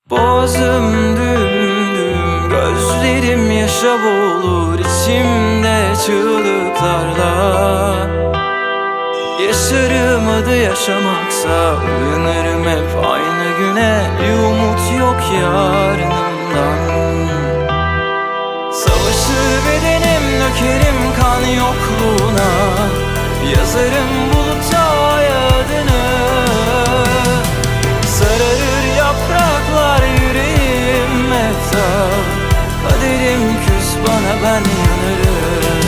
Boğazım dümdüm, gözlerim yaşa boğulur içimde çığlıklarla. Yaşarım adı yaşamaksa, uyanırım hep aynı güne. Bir umut yok yarınımdan. Savaşır bedenim, dökerim kan yokluğuna. Yazarım buluta adını. Sararır yapraklar yüreğim meftap. Kaderim küs bana, ben yanarım.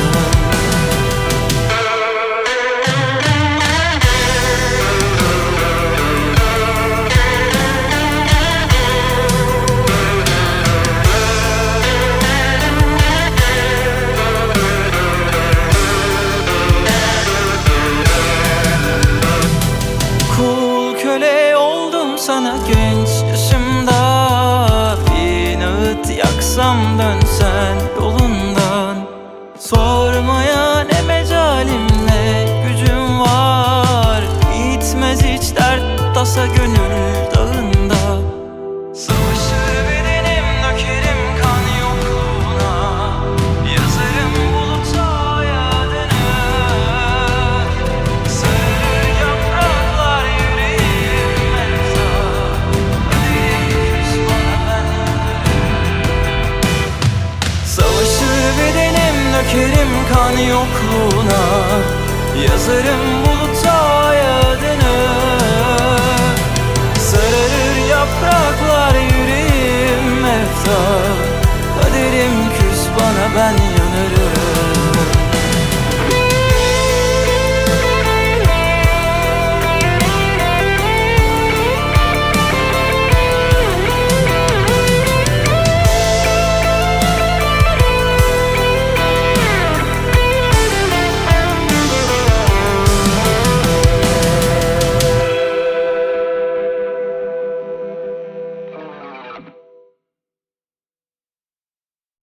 Köle oldum sana genç yaşımda. Bir nağıt yaksam dönsen yolundan. Sormaya ne mecalim ne gücüm var. Gitmez hiç dert tasa gönül dağında. Savaşır bedenim, dökerim kan yokluğuna. Yazarım buluta adını. Sararır yapraklar yüreğim meftap. Kaderim küs bana, ben yanarım. Savaşır bedenim, dökerim kan yokluğuna. Yazarım buluta adını. Sararır yapraklar yüreğim meftap. Kaderim küs bana, ben yanarım.